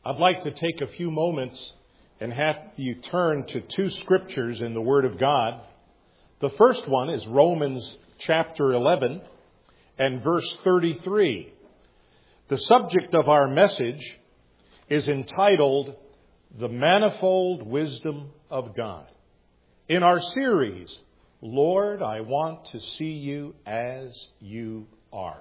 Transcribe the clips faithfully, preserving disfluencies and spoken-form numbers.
I'd like to take a few moments and have you turn to two scriptures in the Word of God. The first one is Romans chapter eleven and verse thirty-three. The subject of our message is entitled, The Manifold Wisdom of God. In our series, Lord, I want to see you as you are.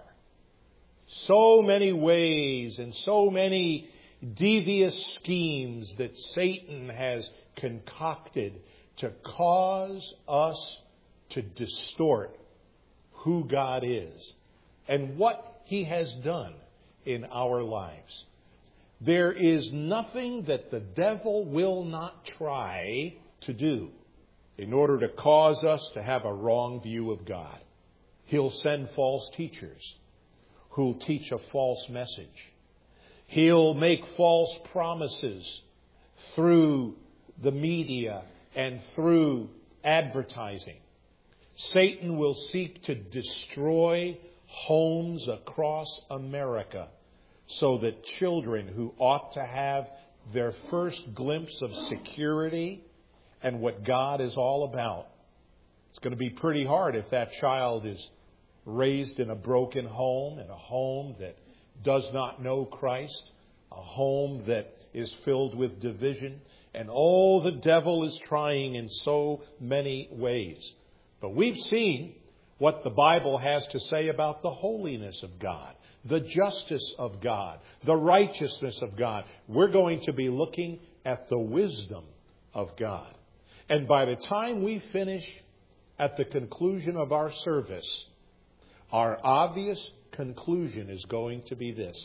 So many ways and so many devious schemes that Satan has concocted to cause us to distort who God is and what He has done in our lives. There is nothing that the devil will not try to do in order to cause us to have a wrong view of God. He'll send false teachers who'll teach a false message. He'll make false promises through the media and through advertising. Satan will seek to destroy homes across America so that children who ought to have their first glimpse of security and what God is all about. It's going to be pretty hard if that child is raised in a broken home, in a home that does not know Christ, a home that is filled with division. And oh, the devil is trying in so many ways. But we've seen what the Bible has to say about the holiness of God, the justice of God, the righteousness of God. We're going to be looking at the wisdom of God. And by the time we finish at the conclusion of our service, our obvious conclusion is going to be this.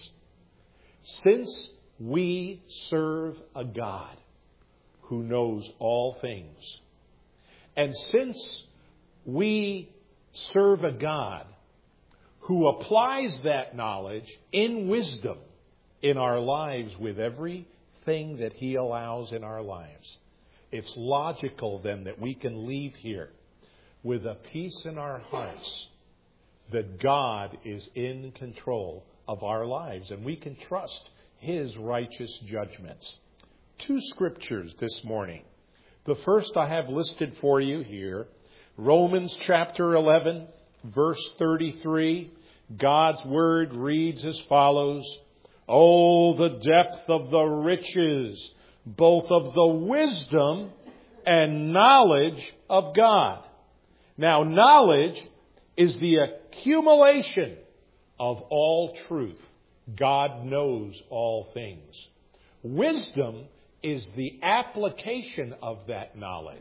Since we serve a God who knows all things, and since we serve a God who applies that knowledge in wisdom in our lives with everything that He allows in our lives, it's logical then that we can leave here with a peace in our hearts that God is in control of our lives and we can trust His righteous judgments. Two scriptures this morning. The first I have listed for you here, Romans chapter eleven, verse thirty-three. God's word reads as follows, Oh, the depth of the riches, both of the wisdom and knowledge of God. Now, knowledge is the accumulation of all truth. God knows all things. Wisdom is the application of that knowledge.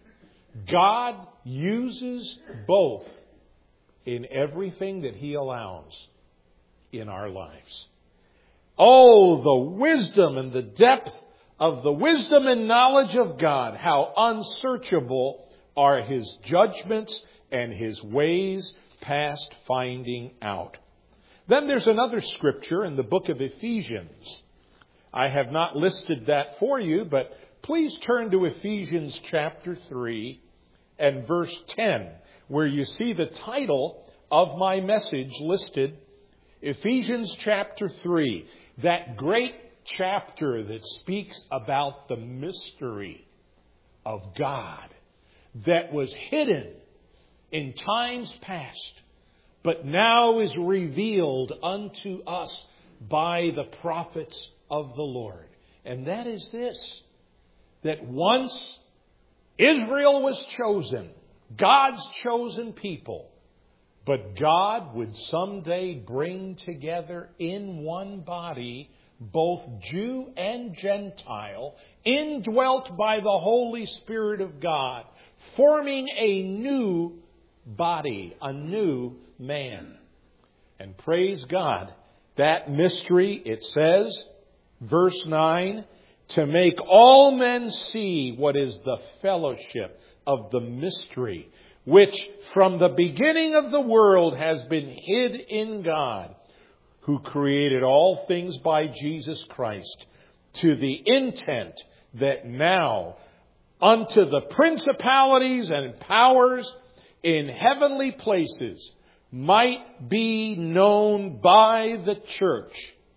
God uses both in everything that He allows in our lives. Oh, the wisdom and the depth of the wisdom and knowledge of God. How unsearchable are His judgments and His ways past finding out. Then there's another scripture in the book of Ephesians. I have not listed that for you, but please turn to Ephesians chapter three and verse ten, where you see the title of my message listed. Ephesians chapter three, that great chapter that speaks about the mystery of God that was hidden in times past, but now is revealed unto us by the prophets of the Lord. And that is this, that once Israel was chosen, God's chosen people, but God would someday bring together in one body both Jew and Gentile, indwelt by the Holy Spirit of God, forming a new body, a new man. And praise God, that mystery, it says, verse nine, to make all men see what is the fellowship of the mystery, which from the beginning of the world has been hid in God, who created all things by Jesus Christ, to the intent that now unto the principalities and powers in heavenly places might be known by the church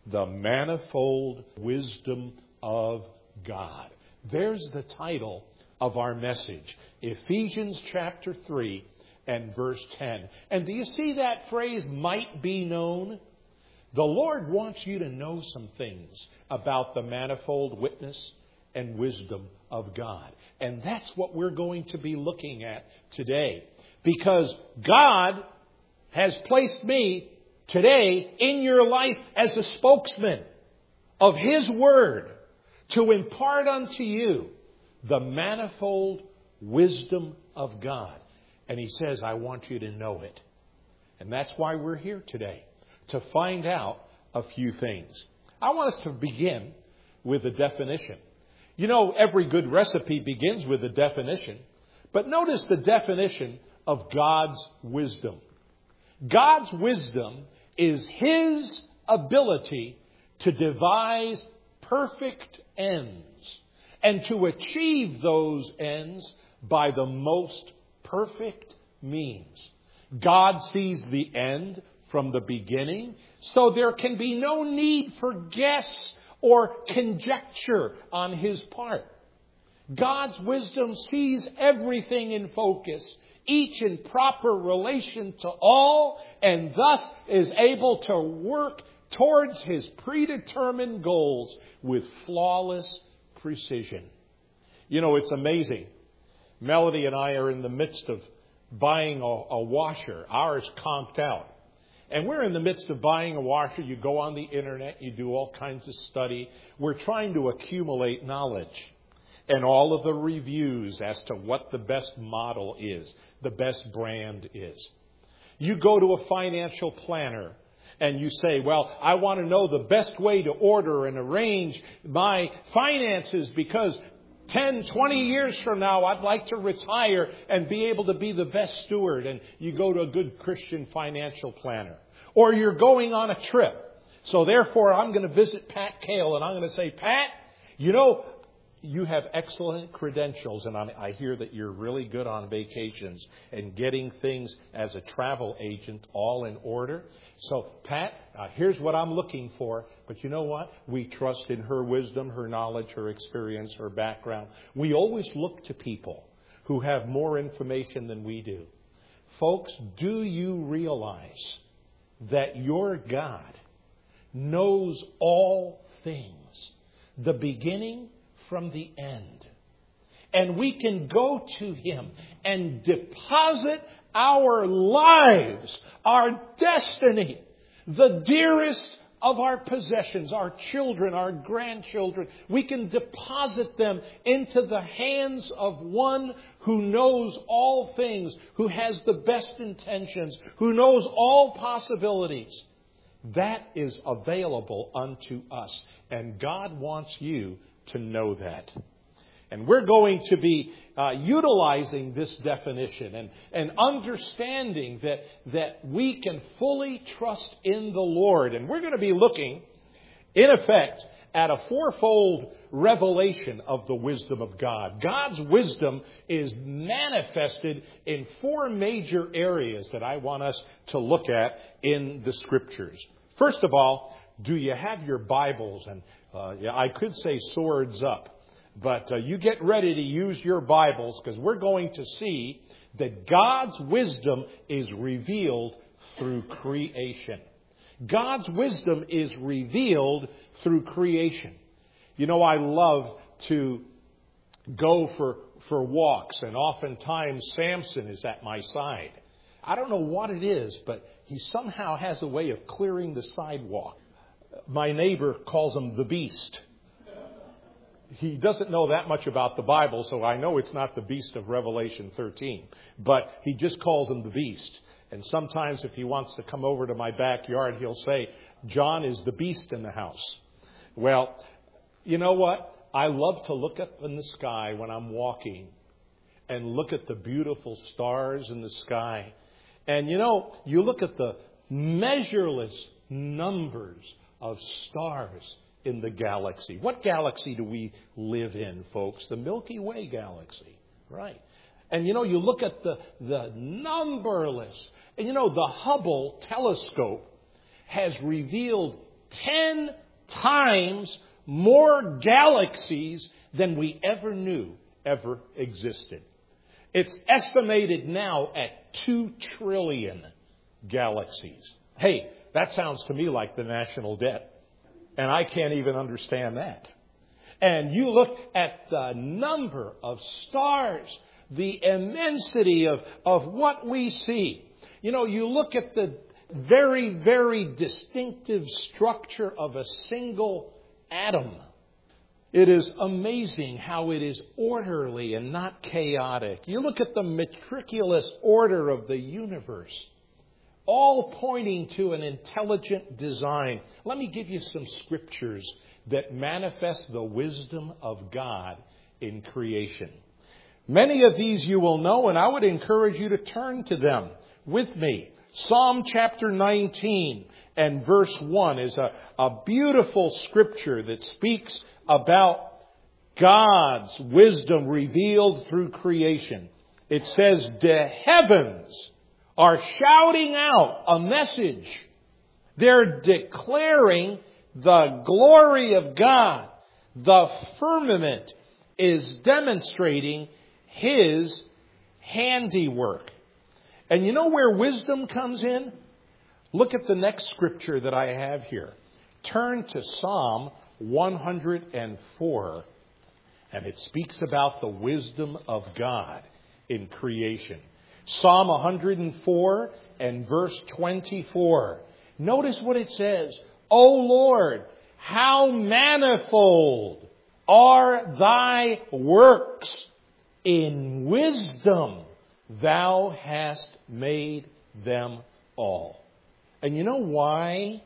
The Manifold Wisdom of God. There's the title of our message. Ephesians chapter three and verse ten. And do you see that phrase, might be known? The Lord wants you to know some things about the manifold witness and wisdom of God. And that's what we're going to be looking at today. Because God has placed me today in your life as a spokesman of His Word to impart unto you the manifold wisdom of God. And He says, I want you to know it. And that's why we're here today, to find out a few things. I want us to begin with a definition. You know, every good recipe begins with a definition. But notice the definition of God's wisdom. God's wisdom is His ability to devise perfect ends and to achieve those ends by the most perfect means. God sees the end from the beginning, so there can be no need for guess or conjecture on His part. God's wisdom sees everything in focus, each in proper relation to all, and thus is able to work towards His predetermined goals with flawless precision. You know, it's amazing. Melody and I are in the midst of buying a, a washer. Ours conked out. And we're in the midst of buying a washer. You go on the internet, you do all kinds of study. We're trying to accumulate knowledge and all of the reviews as to what the best model is, the best brand is. You go to a financial planner and you say, well, I want to know the best way to order and arrange my finances because ten, twenty years from now, I'd like to retire and be able to be the best steward. And you go to a good Christian financial planner. Or you're going on a trip. So therefore, I'm going to visit Pat Kale and I'm going to say, Pat, you know, you have excellent credentials. And I hear that you're really good on vacations and getting things as a travel agent all in order. So, Pat, uh, here's what I'm looking for. But you know what? We trust in her wisdom, her knowledge, her experience, her background. We always look to people who have more information than we do. Folks, do you realize that your God knows all things, the beginning from the end? And we can go to Him and deposit our lives, our destiny, the dearest of our possessions, our children, our grandchildren. We can deposit them into the hands of one who knows all things, who has the best intentions, who knows all possibilities. That is available unto us. And God wants you to know that. And we're going to be uh, utilizing this definition and, and understanding that, that we can fully trust in the Lord. And we're going to be looking, in effect, at a fourfold revelation of the wisdom of God. God's wisdom is manifested in four major areas that I want us to look at in the Scriptures. First of all, do you have your Bibles? And uh, yeah, I could say swords up. But uh, you get ready to use your Bibles because we're going to see that God's wisdom is revealed through creation. God's wisdom is revealed through creation. You know, I love to go for, for walks, and oftentimes Samson is at my side. I don't know what it is, but he somehow has a way of clearing the sidewalk. My neighbor calls him the beast. He doesn't know that much about the Bible, so I know it's not the beast of Revelation thirteen. But he just calls him the beast. And sometimes if he wants to come over to my backyard, he'll say, John is the beast in the house. Well, you know what? I love to look up in the sky when I'm walking and look at the beautiful stars in the sky. And you know, you look at the measureless numbers of stars in the galaxy. What galaxy do we live in, folks? The Milky Way galaxy, right? And you know, you look at the, the numberless, and you know, the Hubble telescope has revealed ten times more galaxies than we ever knew ever existed. It's estimated now at two trillion galaxies. Hey, that sounds to me like the national debt. And I can't even understand that. And you look at the number of stars, the immensity of, of what we see. You know, you look at the very, very distinctive structure of a single atom. It is amazing how it is orderly and not chaotic. You look at the meticulous order of the universe, all pointing to an intelligent design. Let me give you some scriptures that manifest the wisdom of God in creation. Many of these you will know, and I would encourage you to turn to them with me. Psalm chapter nineteen and verse one is a, a beautiful scripture that speaks about God's wisdom revealed through creation. It says, the heavens are shouting out a message. They're declaring the glory of God. The firmament is demonstrating His handiwork. And you know where wisdom comes in? Look at the next scripture that I have here. Turn to Psalm one hundred four. And it speaks about the wisdom of God in creation. Psalm one hundred four and verse twenty-four. Notice what it says. O Lord, how manifold are thy works. In wisdom thou hast made them all. And you know why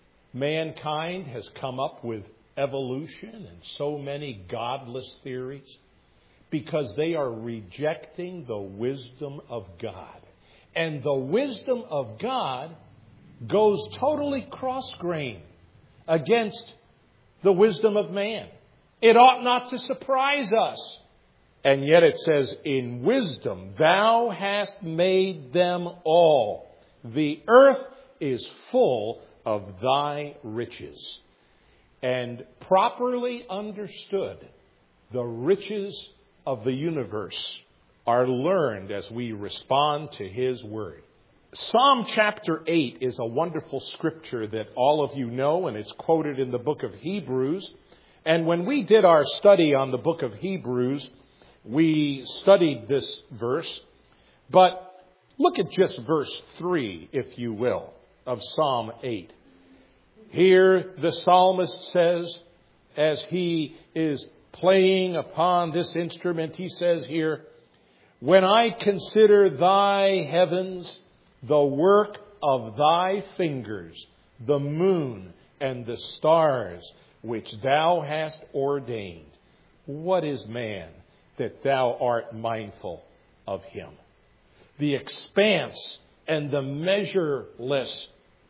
mankind has come up with evolution and so many godless theories? Because they are rejecting the wisdom of God. And the wisdom of God goes totally cross-grain against the wisdom of man. It ought not to surprise us. And yet it says, in wisdom thou hast made them all. The earth is full of thy riches. And properly understood, the riches of the universe are learned as we respond to His Word. Psalm chapter eight is a wonderful scripture that all of you know, and it's quoted in the book of Hebrews. And when we did our study on the book of Hebrews, we studied this verse. But look at just verse three, if you will, of Psalm eight. Here the psalmist says, as he is playing upon this instrument, he says here, when I consider thy heavens, the work of thy fingers, the moon and the stars which thou hast ordained, what is man that thou art mindful of him? The expanse and the measureless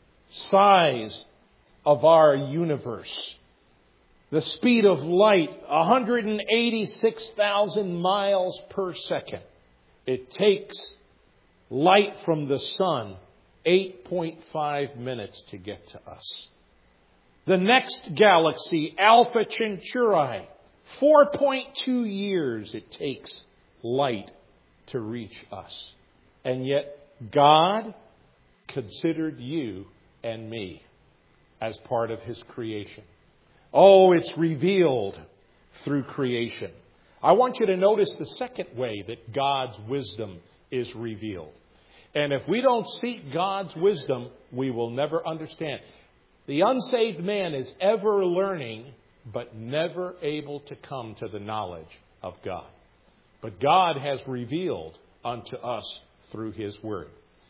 size of our universe. The speed of light, one hundred eighty-six thousand miles per second. It takes light from the sun eight point five minutes to get to us. The next galaxy, Alpha Centauri, four point two years it takes light to reach us. And yet God considered you and me as part of His creation. Oh, it's revealed through creation. I want you to notice the second way that God's wisdom is revealed. And if we don't seek God's wisdom, we will never understand. The unsaved man is ever learning, but never able to come to the knowledge of God. But God has revealed unto us through His Word.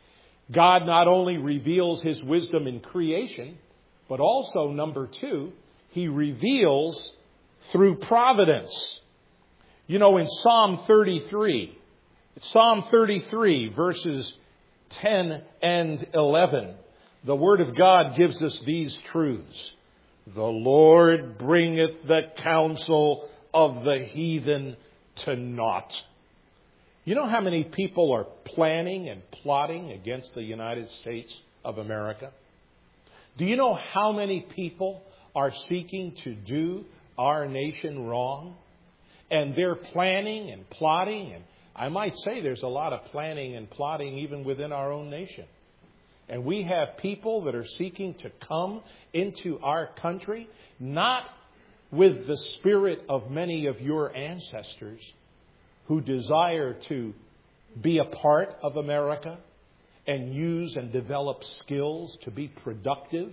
God not only reveals His wisdom in creation, but also, number two, He reveals through providence. You know, in Psalm thirty-three, Psalm thirty-three, verses ten and eleven, the Word of God gives us these truths. The Lord bringeth the counsel of the heathen to naught. You know how many people are planning and plotting against the United States of America? Do you know how many people are seeking to do our nation wrong. And they're planning and plotting. And I might say there's a lot of planning and plotting even within our own nation. And we have people that are seeking to come into our country, not with the spirit of many of your ancestors who desire to be a part of America and use and develop skills to be productive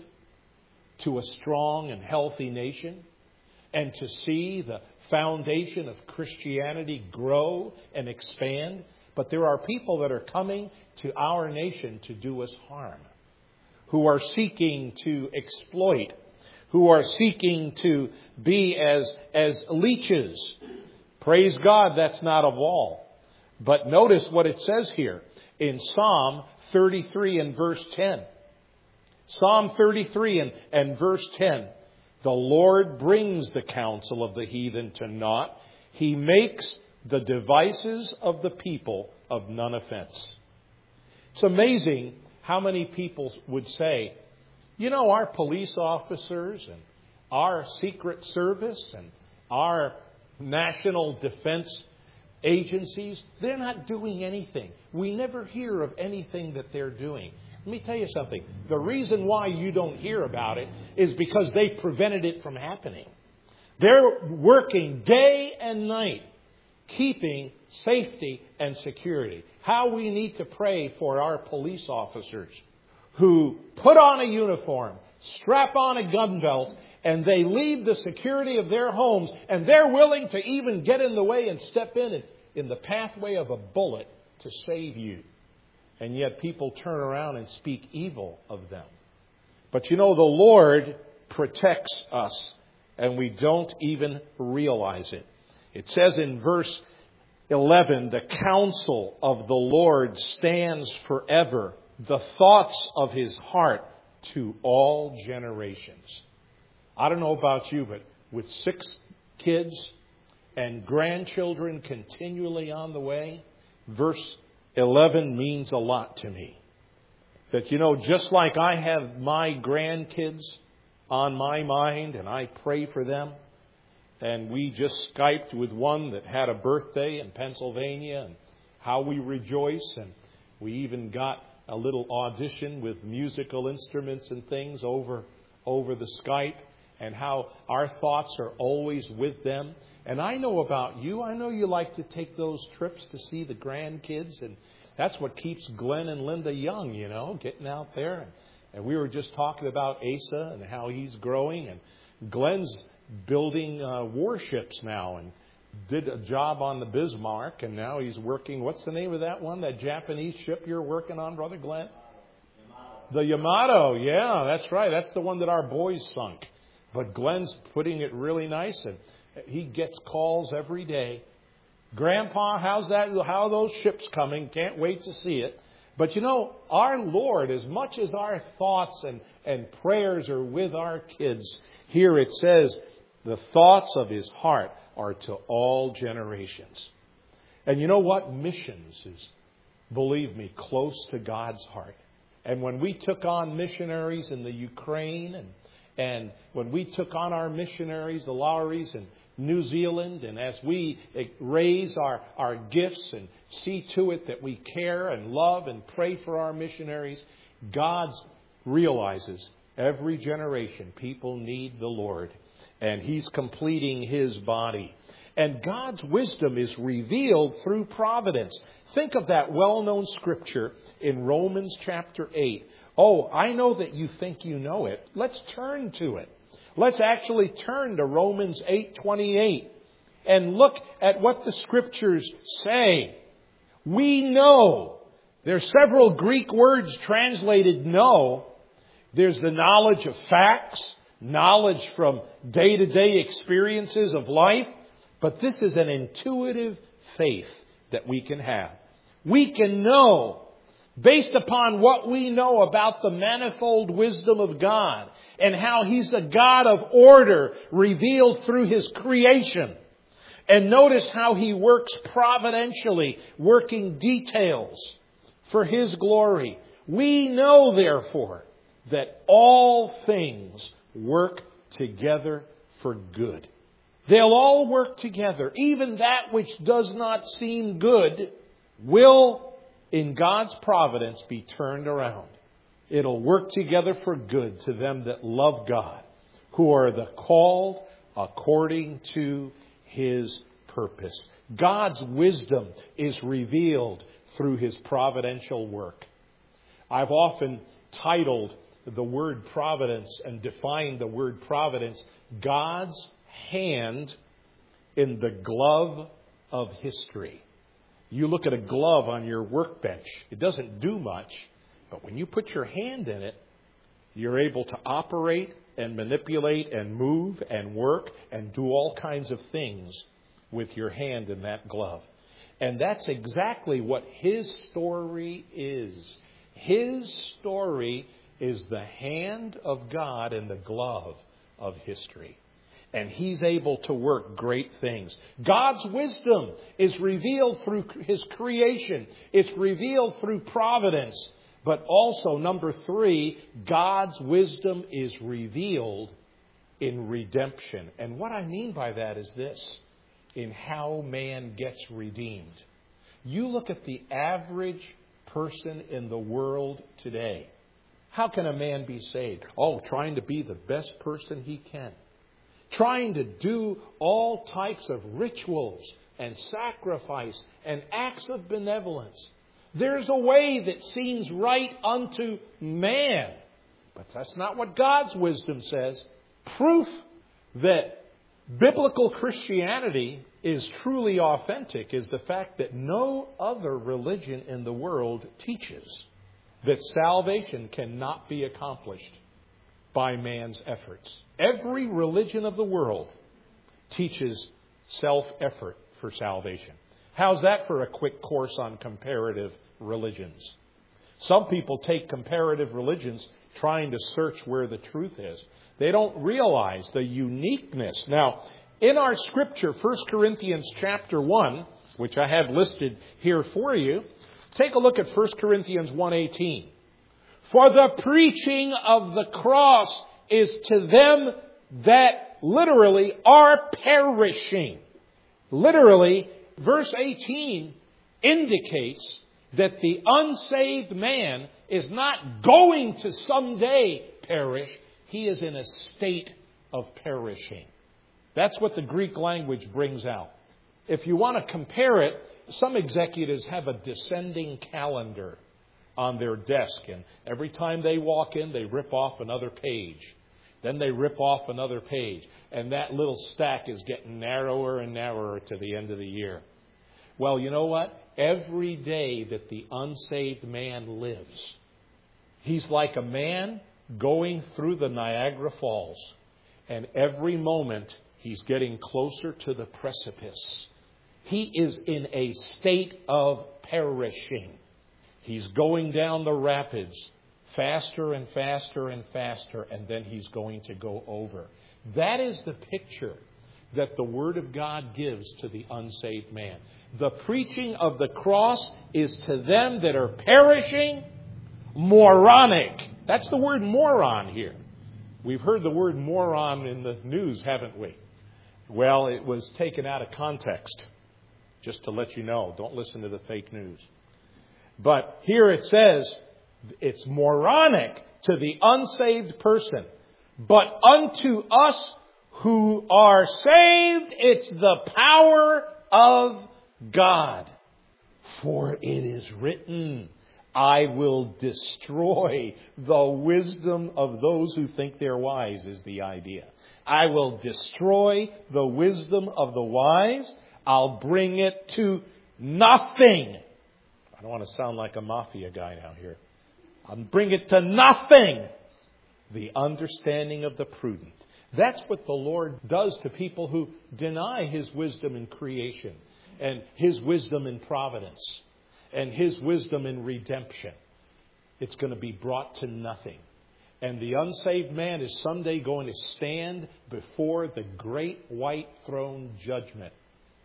to a strong and healthy nation, and to see the foundation of Christianity grow and expand. But there are people that are coming to our nation to do us harm, who are seeking to exploit, who are seeking to be as, as leeches. Praise God, that's not of all. But notice what it says here in Psalm thirty-three and verse ten. Psalm thirty-three and, and verse ten. The Lord brings the counsel of the heathen to naught. He makes the devices of the people of none offense. It's amazing how many people would say, you know, our police officers and our Secret Service and our national defense agencies, they're not doing anything. We never hear of anything that they're doing. Let me tell you something. The reason why you don't hear about it is because they prevented it from happening. They're working day and night, keeping safety and security. How we need to pray for our police officers who put on a uniform, strap on a gun belt, and they leave the security of their homes, and they're willing to even get in the way and step in in the pathway of a bullet to save you. And yet people turn around and speak evil of them. But you know, the Lord protects us, and we don't even realize it. It says in verse eleven, the counsel of the Lord stands forever, the thoughts of his heart to all generations. I don't know about you, but with six kids and grandchildren continually on the way, verse eleven means a lot to me. That, you know, just like I have my grandkids on my mind and I pray for them, and we just Skyped with one that had a birthday in Pennsylvania, and how we rejoice, and we even got a little audition with musical instruments and things over over the Skype, and how our thoughts are always with them. And I know about you. I know you like to take those trips to see the grandkids. And that's what keeps Glenn and Linda young, you know, getting out there. And, and we were just talking about Asa and how he's growing. And Glenn's building uh, warships now and did a job on the Bismarck. And now he's working. What's the name of that one? That Japanese ship you're working on, Brother Glenn? Yamato. The Yamato. Yeah, that's right. That's the one that our boys sunk. But Glenn's putting it really nice, and he gets calls every day. Grandpa, how's that? How are those ships coming? Can't wait to see it. But you know, our Lord, as much as our thoughts and, and prayers are with our kids, here it says, the thoughts of his heart are to all generations. And you know what? Missions is, believe me, close to God's heart. And when we took on missionaries in the Ukraine, and And when we took on our missionaries, the Lowrys in New Zealand, and as we raise our, our gifts and see to it that we care and love and pray for our missionaries, God realizes every generation people need the Lord, and he's completing his body. And God's wisdom is revealed through providence. Think of that well-known scripture in Romans chapter eight. Oh, I know that you think you know it. Let's turn to it. Let's actually turn to Romans eight twenty-eight and look at what the scriptures say. We know. There's several Greek words translated know. There's the knowledge of facts, knowledge from day-to-day experiences of life. But this is an intuitive faith that we can have. We can know, based upon what we know about the manifold wisdom of God and how he's a God of order revealed through his creation. And notice how he works providentially, working details for his glory. We know, therefore, that all things work together for good. They'll all work together. Even that which does not seem good will, in God's providence, be turned around. It'll work together for good to them that love God, who are the called according to His purpose. God's wisdom is revealed through His providential work. I've often titled the word providence and defined the word providence, God's hand in the glove of history. You look at a glove on your workbench, it doesn't do much, but when you put your hand in it, you're able to operate and manipulate and move and work and do all kinds of things with your hand in that glove. And that's exactly what His story is. His story is the hand of God in the glove of history. And He's able to work great things. God's wisdom is revealed through His creation. It's revealed through providence. But also, number three, God's wisdom is revealed in redemption. And what I mean by that is this, in how man gets redeemed. You look at the average person in the world today. How can a man be saved? Oh, trying to be the best person he can. Trying to do all types of rituals and sacrifice and acts of benevolence. There's a way that seems right unto man. But that's not what God's wisdom says. Proof that biblical Christianity is truly authentic is the fact that no other religion in the world teaches that salvation cannot be accomplished by man's efforts. Every religion of the world teaches self-effort for salvation. How's that for a quick course on comparative religions? Some people take comparative religions trying to search where the truth is. They don't realize the uniqueness. Now, in our scripture, First Corinthians chapter one, which I have listed here for you, take a look at First Corinthians one eighteen. For the preaching of the cross is to them that literally are perishing. Literally, verse eighteen indicates that the unsaved man is not going to someday perish. He is in a state of perishing. That's what the Greek language brings out. If you want to compare it, some executives have a descending calendar on their desk. And every time they walk in, they rip off another page. Then they rip off another page. And that little stack is getting narrower and narrower to the end of the year. Well, you know what? Every day that the unsaved man lives, he's like a man going through the Niagara Falls. And every moment, he's getting closer to the precipice. He is in a state of perishing. He's going down the rapids faster and faster and faster, and then he's going to go over. That is the picture that the Word of God gives to the unsaved man. The preaching of the cross is to them that are perishing, moronic. That's the word moron here. We've heard the word moron in the news, haven't we? Well, it was taken out of context, just to let you know. Don't listen to the fake news. But here it says, it's moronic to the unsaved person. But unto us who are saved, it's the power of God. For it is written, I will destroy the wisdom of those who think they're wise, is the idea. I will destroy the wisdom of the wise. I'll bring it to nothing. I don't want to sound like a mafia guy now here. I'll bring it to nothing. The understanding of the prudent. That's what the Lord does to people who deny His wisdom in creation and His wisdom in providence and His wisdom in redemption. It's going to be brought to nothing. And the unsaved man is someday going to stand before the great white throne judgment.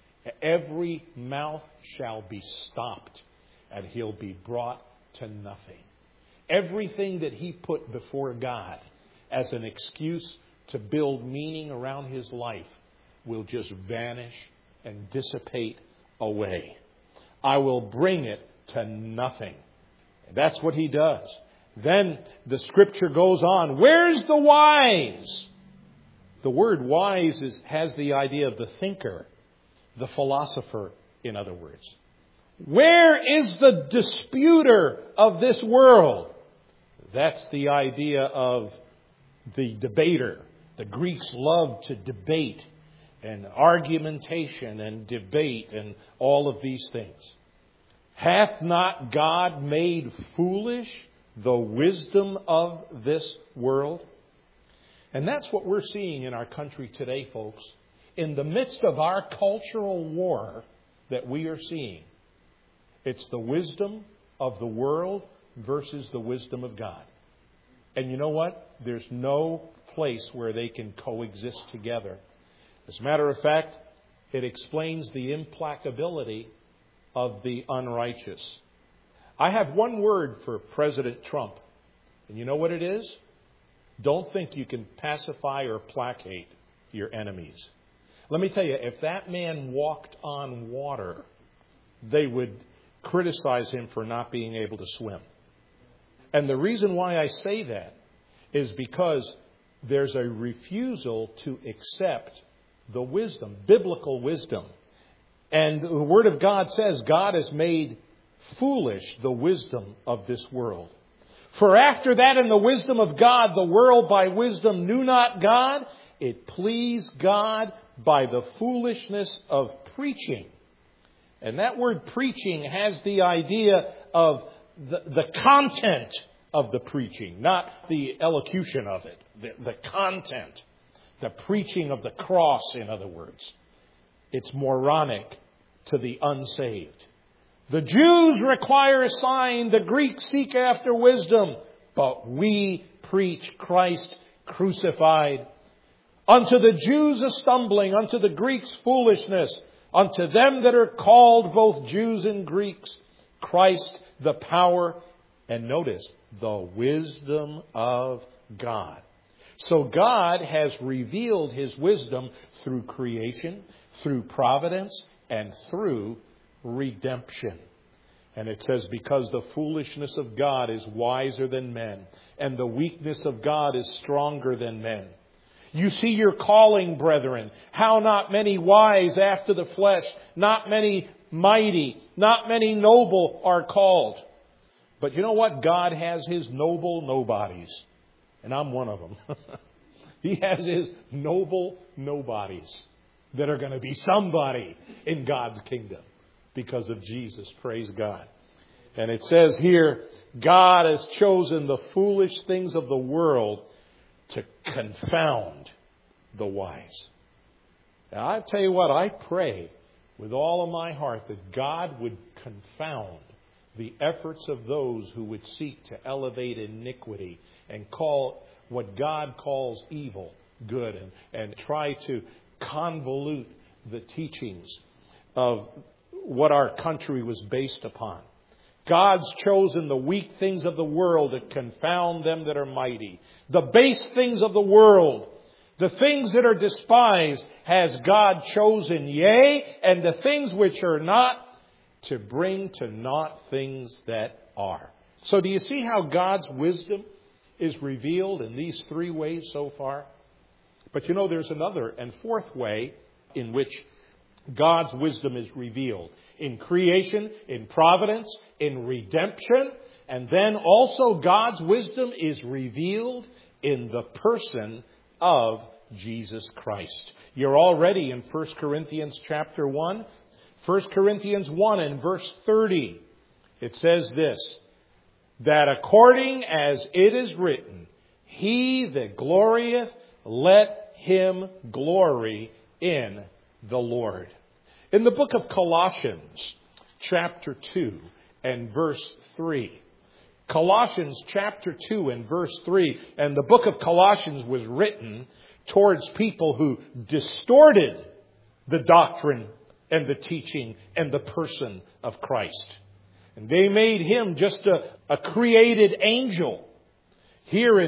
Every mouth shall be stopped, and he'll be brought to nothing. Everything that he put before God as an excuse to build meaning around his life will just vanish and dissipate away. I will bring it to nothing. That's what he does. Then the scripture goes on. Where's the wise? The word wise is, has the idea of the thinker, the philosopher, in other words. Where is the disputer of this world? That's the idea of the debater. The Greeks loved to debate and argumentation and debate and all of these things. Hath not God made foolish the wisdom of this world? And that's what we're seeing in our country today, folks. In the midst of our cultural war that we are seeing, it's the wisdom of the world versus the wisdom of God. And you know what? There's no place where they can coexist together. As a matter of fact, it explains the implacability of the unrighteous. I have one word for President Trump. And you know what it is? Don't think you can pacify or placate your enemies. Let me tell you, if that man walked on water, they would criticize him for not being able to swim. And the reason why I say that is because there's a refusal to accept the wisdom, biblical wisdom. And the Word of God says God has made foolish the wisdom of this world. For after that, in the wisdom of God, the world by wisdom knew not God. It pleased God by the foolishness of preaching. And that word preaching has the idea of the, the content of the preaching, not the elocution of it. The, the content. The preaching of the cross, in other words. It's moronic to the unsaved. The Jews require a sign. The Greeks seek after wisdom. But we preach Christ crucified. Unto the Jews a stumbling, unto the Greeks foolishness. Unto them that are called, both Jews and Greeks, Christ the power, and notice, the wisdom of God. So God has revealed His wisdom through creation, through providence, and through redemption. And it says, because the foolishness of God is wiser than men, and the weakness of God is stronger than men. You see your calling, brethren. How not many wise after the flesh, not many mighty, not many noble are called. But you know what? God has His noble nobodies. And I'm one of them. He has His noble nobodies that are going to be somebody in God's kingdom because of Jesus. Praise God. And it says here, God has chosen the foolish things of the world to confound the wise. Now, I tell you what, I pray with all of my heart that God would confound the efforts of those who would seek to elevate iniquity and call what God calls evil good, and, and try to convolute the teachings of what our country was based upon. God's chosen the weak things of the world to confound them that are mighty. The base things of the world, the things that are despised, has God chosen, yea, and the things which are not, to bring to naught things that are. So do you see how God's wisdom is revealed in these three ways so far? But you know, there's another and fourth way in which God's wisdom is revealed. In creation, in providence, in redemption, and then also God's wisdom is revealed in the person of Jesus Christ. You're already in First Corinthians chapter one. First Corinthians one and verse thirty. It says this, that according as it is written, he that glorieth, let him glory in the Lord. In the book of Colossians, chapter two and verse three. Colossians chapter two and verse three. And the book of Colossians was written towards people who distorted the doctrine and the teaching and the person of Christ. And they made Him just a, a created angel. Here in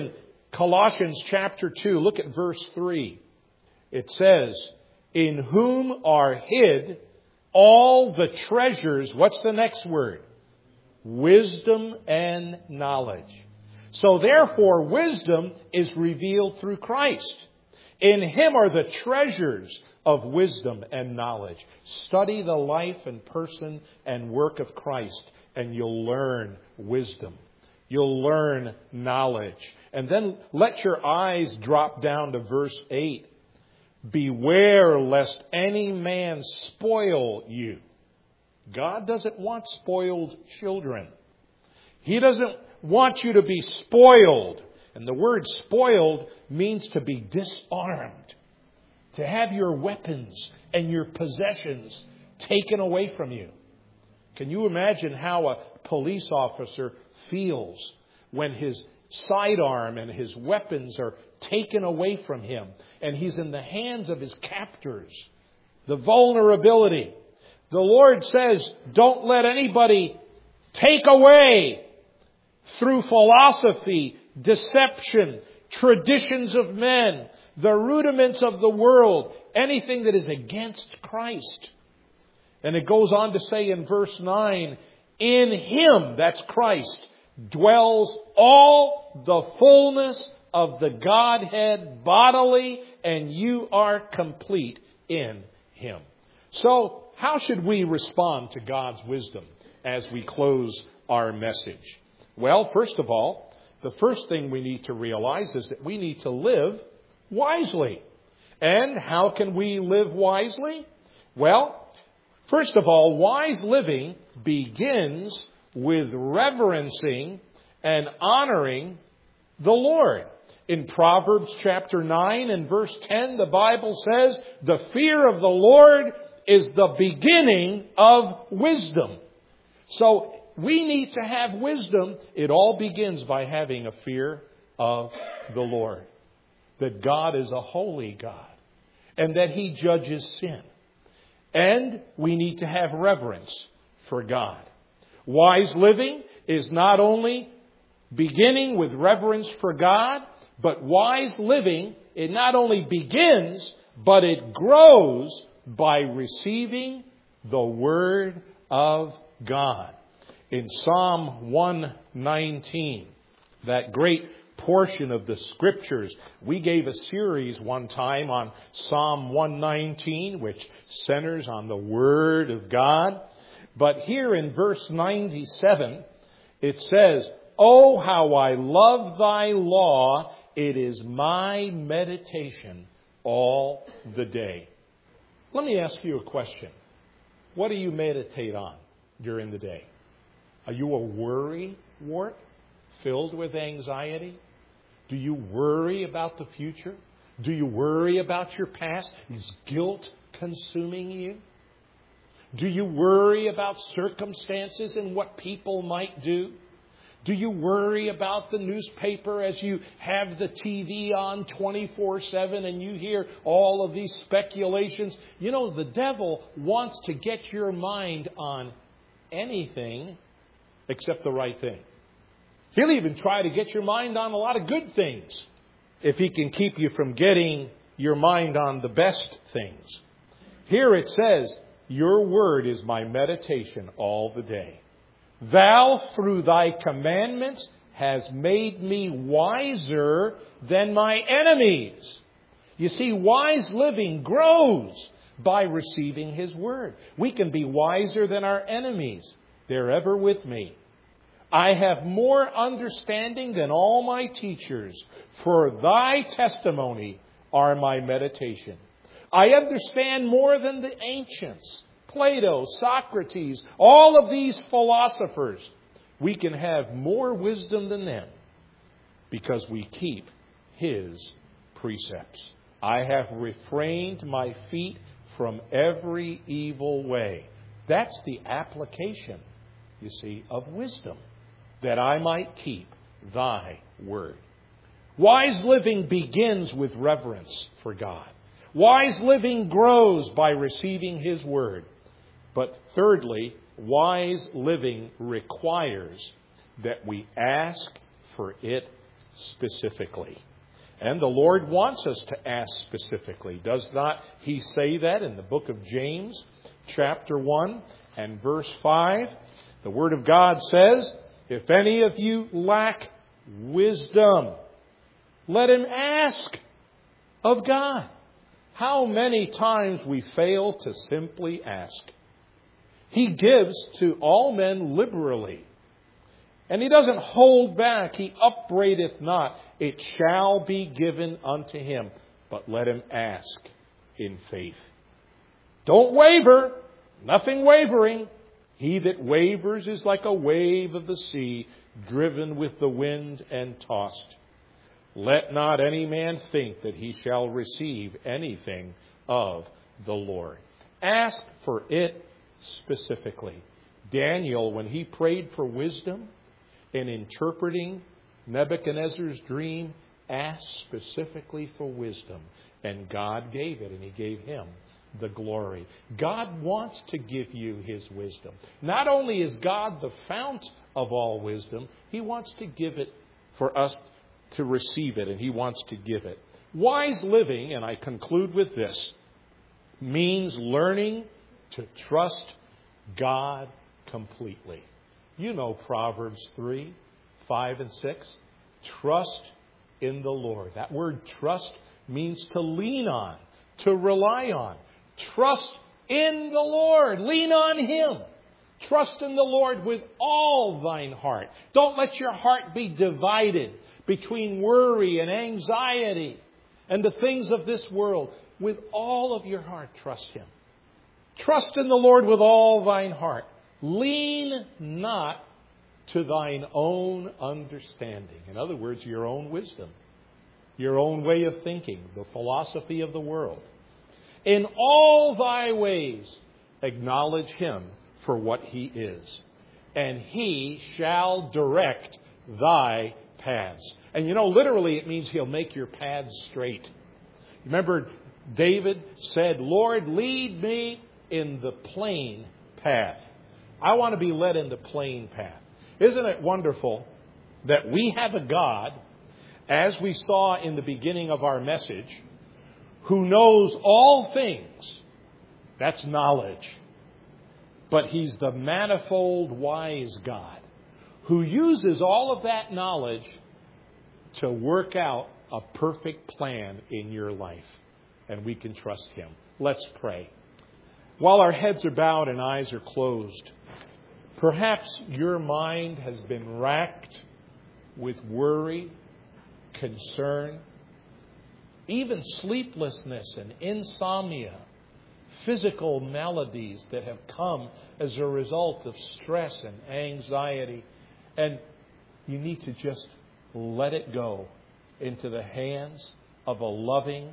Colossians chapter two, look at verse three. It says, in whom are hid all the treasures. What's the next word? Wisdom and knowledge. So therefore, wisdom is revealed through Christ. In Him are the treasures of wisdom and knowledge. Study the life and person and work of Christ, and you'll learn wisdom. You'll learn knowledge. And then let your eyes drop down to verse eight. Beware lest any man spoil you. God doesn't want spoiled children. He doesn't want you to be spoiled. And the word spoiled means to be disarmed. To have your weapons and your possessions taken away from you. Can you imagine how a police officer feels when his sidearm and his weapons are taken away from him and he's in the hands of his captors? The vulnerability. The Lord says, don't let anybody take away through philosophy, deception, traditions of men, the rudiments of the world, anything that is against Christ. And it goes on to say in verse nine, in Him, that's Christ, dwells all the fullness of the Godhead bodily, and you are complete in Him. So, how should we respond to God's wisdom as we close our message? Well, first of all, the first thing we need to realize is that we need to live wisely. And how can we live wisely? Well, first of all, wise living begins with reverencing and honoring the Lord. In Proverbs chapter nine and verse ten, the Bible says, the fear of the Lord is the beginning of wisdom. So we need to have wisdom. It all begins by having a fear of the Lord. That God is a holy God. And that He judges sin. And we need to have reverence for God. Wise living is not only beginning with reverence for God, but wise living, it not only begins, but it grows by receiving the Word of God. In Psalm one nineteen, that great portion of the Scriptures, we gave a series one time on Psalm one nineteen, which centers on the Word of God. But here in verse ninety-seven, it says, oh, how I love thy law. It is my meditation all the day. Let me ask you a question. What do you meditate on during the day? Are you a worry wart filled with anxiety? Do you worry about the future? Do you worry about your past? Is guilt consuming you? Do you worry about circumstances and what people might do? Do you worry about the newspaper as you have the T V on twenty-four seven and you hear all of these speculations? You know, the devil wants to get your mind on anything except the right thing. He'll even try to get your mind on a lot of good things if he can keep you from getting your mind on the best things. Here it says, your word is my meditation all the day. Thou, through thy commandments, has made me wiser than my enemies. You see, wise living grows by receiving His word. We can be wiser than our enemies. They're ever with me. I have more understanding than all my teachers, for thy testimony are my meditation. I understand more than the ancients, Plato, Socrates, all of these philosophers. We can have more wisdom than them because we keep His precepts. I have refrained my feet from every evil way. That's the application, you see, of wisdom, that I might keep thy word. Wise living begins with reverence for God. Wise living grows by receiving His word. But thirdly, wise living requires that we ask for it specifically. And the Lord wants us to ask specifically. Does not He say that in the book of James, chapter one and verse five? The Word of God says, if any of you lack wisdom, let him ask of God. How many times we fail to simply ask. He gives to all men liberally. And He doesn't hold back. He upbraideth not. It shall be given unto him. But let him ask in faith. Don't waver. Nothing wavering. He that wavers is like a wave of the sea, driven with the wind and tossed. Let not any man think that he shall receive anything of the Lord. Ask for it specifically. Daniel, when he prayed for wisdom in interpreting Nebuchadnezzar's dream, asked specifically for wisdom. And God gave it, and He gave him the glory. God wants to give you His wisdom. Not only is God the fount of all wisdom, He wants to give it for us to receive it, and He wants to give it. Wise living, and I conclude with this, means learning to trust God completely. You know Proverbs three, five, and six. Trust in the Lord. That word trust means to lean on, to rely on. Trust in the Lord. Lean on Him. Trust in the Lord with all thine heart. Don't let your heart be divided between worry and anxiety and the things of this world. With all of your heart, trust Him. Trust in the Lord with all thine heart. Lean not to thine own understanding. In other words, your own wisdom, your own way of thinking, the philosophy of the world. In all thy ways, acknowledge Him for what He is, and He shall direct thy paths. And you know, literally it means He'll make your paths straight. Remember, David said, Lord, lead me in the plain path. I want to be led in the plain path. Isn't it wonderful that we have a God, as we saw in the beginning of our message, who knows all things? That's knowledge. But He's the manifold wise God who uses all of that knowledge to work out a perfect plan in your life. And we can trust Him. Let's pray. While our heads are bowed and eyes are closed, perhaps your mind has been racked with worry, concern, even sleeplessness and insomnia, physical maladies that have come as a result of stress and anxiety. And you need to just let it go into the hands of a loving,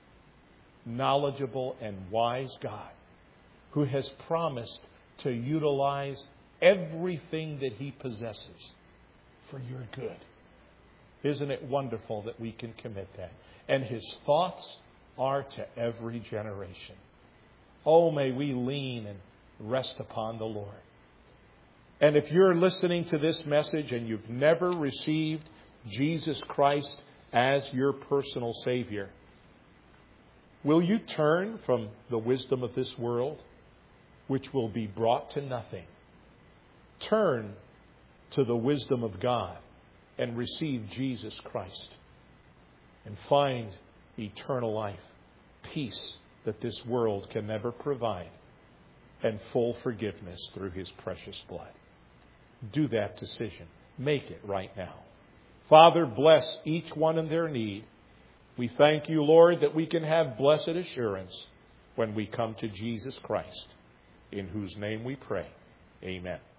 knowledgeable, and wise God who has promised to utilize everything that He possesses for your good. Isn't it wonderful that we can commit that? And His thoughts are to every generation. Oh, may we lean and rest upon the Lord. And if you're listening to this message and you've never received Jesus Christ as your personal Savior, will you turn from the wisdom of this world, which will be brought to nothing? Turn to the wisdom of God and receive Jesus Christ and find eternal life, peace that this world can never provide, and full forgiveness through His precious blood. Do that decision. Make it right now. Father, bless each one in their need. We thank You, Lord, that we can have blessed assurance when we come to Jesus Christ, in whose name we pray. Amen.